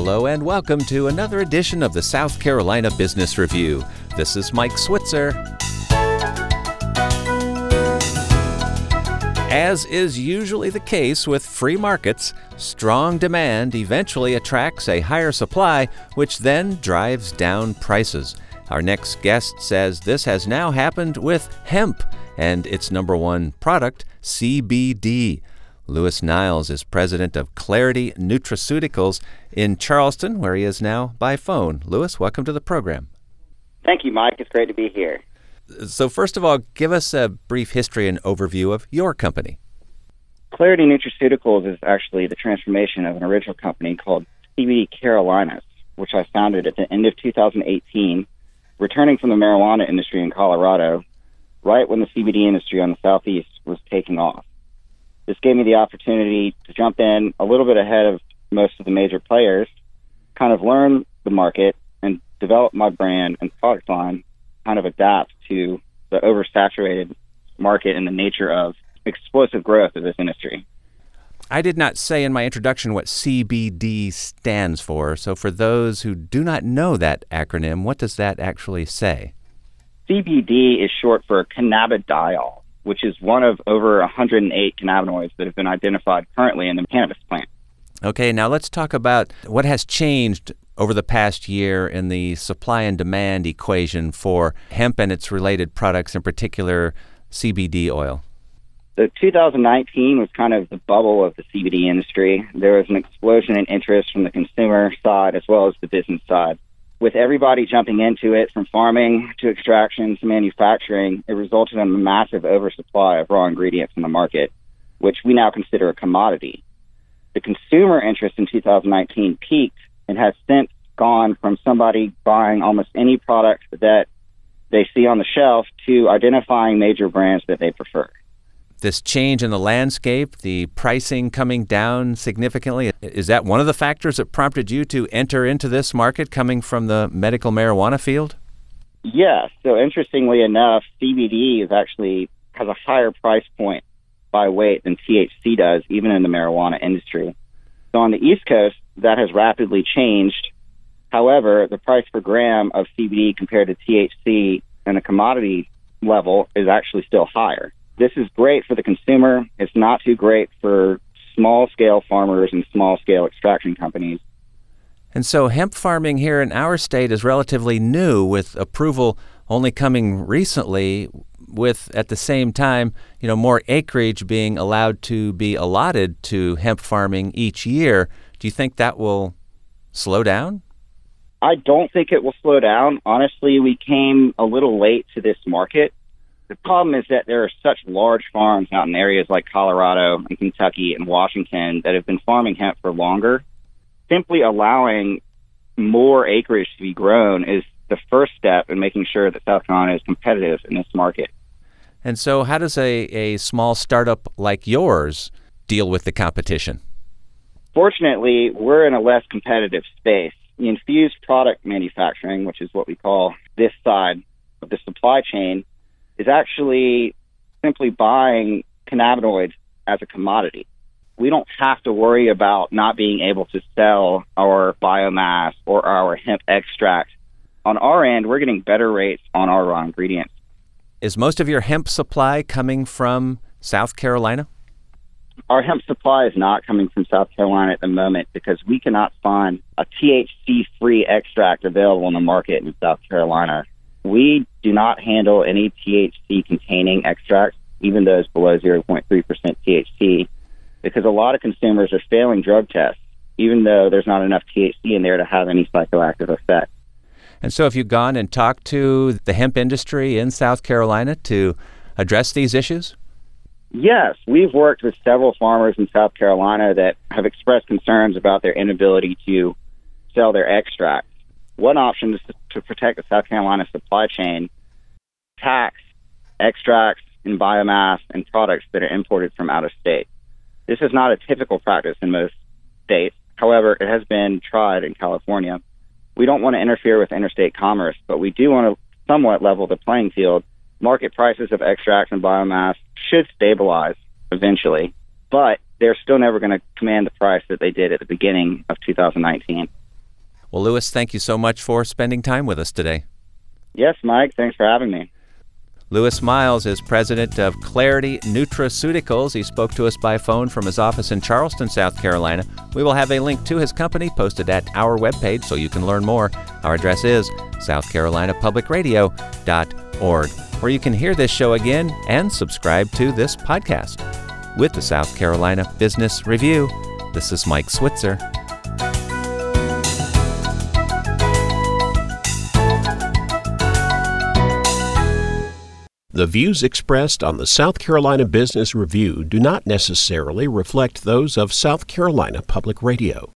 Hello and welcome to another edition of the South Carolina Business Review. This is Mike Switzer. As is usually the case with free markets, strong demand eventually attracts a higher supply, which then drives down prices. Our next guest says this has now happened with hemp and its number one product, CBD. Lewis Niles is president of Clarity Nutraceuticals in Charleston, where he is now by phone. Lewis, welcome to the program. Thank you, Mike. It's great to be here. So first of all, give us a brief history and overview of your company. Clarity Nutraceuticals is actually the transformation of an original company called CBD Carolinas, which I founded at the end of 2018, returning from the marijuana industry in Colorado, right when the CBD industry on the Southeast was taking off. This gave me the opportunity to jump in a little bit ahead of most of the major players, kind of learn the market and develop my brand and product line, kind of adapt to the oversaturated market and the nature of explosive growth of this industry. I did not say in my introduction what CBD stands for, so for those who do not know that acronym, what does that actually say? CBD is short for cannabidiol, which is one of over 108 cannabinoids that have been identified currently in the cannabis plant. Okay, now let's talk about what has changed over the past year in the supply and demand equation for hemp and its related products, in particular CBD oil. So 2019 was kind of the bubble of the CBD industry. There was an explosion in interest from the consumer side as well as the business side. With everybody jumping into it, from farming to extraction to manufacturing, it resulted in a massive oversupply of raw ingredients in the market, which we now consider a commodity. The consumer interest in 2019 peaked and has since gone from somebody buying almost any product that they see on the shelf to identifying major brands that they prefer. This change in the landscape, the pricing coming down significantly, is that one of the factors that prompted you to enter into this market coming from the medical marijuana field? Yes. So interestingly enough, CBD has a higher price point by weight than THC does, even in the marijuana industry. So on the East Coast, that has rapidly changed. However, the price per gram of CBD compared to THC and a commodity level is actually still higher. This is great for the consumer. It's not too great for small-scale farmers and small-scale extraction companies. And so hemp farming here in our state is relatively new, with approval only coming recently, with, at the same time, more acreage being allowed to be allotted to hemp farming each year. Do you think that will slow down? I don't think it will slow down. Honestly, we came a little late to this market. The problem is that there are such large farms out in areas like Colorado and Kentucky and Washington that have been farming hemp for longer. Simply allowing more acreage to be grown is the first step in making sure that South Carolina is competitive in this market. And so how does a small startup like yours deal with the competition? Fortunately, we're in a less competitive space. The infused product manufacturing, which is what we call this side of the supply chain, is actually simply buying cannabinoids as a commodity. We don't have to worry about not being able to sell our biomass or our hemp extract. On our end, we're getting better rates on our raw ingredients. Is most of your hemp supply coming from South Carolina? Our hemp supply is not coming from South Carolina at the moment because we cannot find a THC-free extract available in the market in South Carolina. We do not handle any THC-containing extracts, even those below 0.3% THC, because a lot of consumers are failing drug tests, even though there's not enough THC in there to have any psychoactive effect. And so have you gone and talked to the hemp industry in South Carolina to address these issues? Yes, we've worked with several farmers in South Carolina that have expressed concerns about their inability to sell their extracts. One option is to protect the South Carolina supply chain, tax extracts and biomass and products that are imported from out of state. This is not a typical practice in most states. However, it has been tried in California. We don't want to interfere with interstate commerce, but we do want to somewhat level the playing field. Market prices of extracts and biomass should stabilize eventually, but they're still never going to command the price that they did at the beginning of 2019. Well, Louis, thank you so much for spending time with us today. Yes, Mike. Thanks for having me. Louis Miles is president of Clarity Nutraceuticals. He spoke to us by phone from his office in Charleston, South Carolina. We will have a link to his company posted at our webpage so you can learn more. Our address is southcarolinapublicradio.org, where you can hear this show again and subscribe to this podcast. With the South Carolina Business Review, this is Mike Switzer. The views expressed on the South Carolina Business Review do not necessarily reflect those of South Carolina Public Radio.